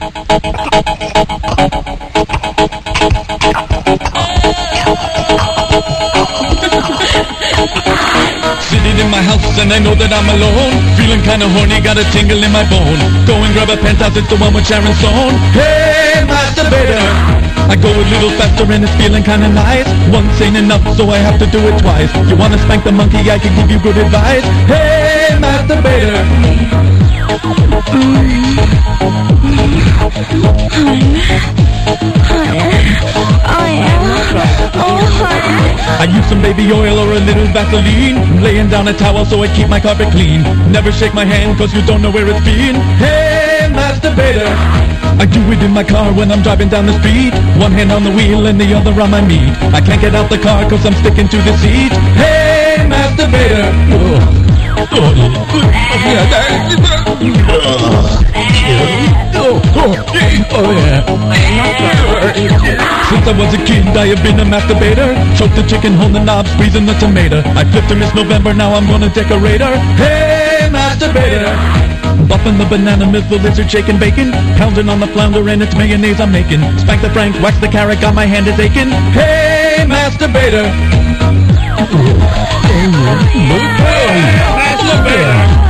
Sitting in my house and I know that I'm alone. Feeling kinda horny, got a tingle in my bone. Go and grab a penthouse, it's the one with Sharon Stone. Hey, masturbator! I go a little faster and it's feeling kinda nice. Once ain't enough, so I have to do it twice. You wanna spank the monkey, I can give you good advice. Hey, masturbator! I use some baby oil or a little Vaseline. Laying down a towel so I keep my carpet clean. Never shake my hand cause you don't know where it's been. Hey, masturbator! I do it in my car when I'm driving down the street. One hand on the wheel and the other on my meat. I can't get out the car cause I'm sticking to the seat. Hey, masturbator! Since I was a kid, I have been a masturbator. Choked the chicken, hold the knob, squeezing the tomato. I flipped her Miss November, now I'm gonna decorate her. Hey, masturbator! Buffing the banana, miss the lizard, shaking bacon. Pounding on the flounder and it's mayonnaise I'm making. Spank the Frank, wax the carrot, got my hand is aching. Hey, masturbator! Masturbator!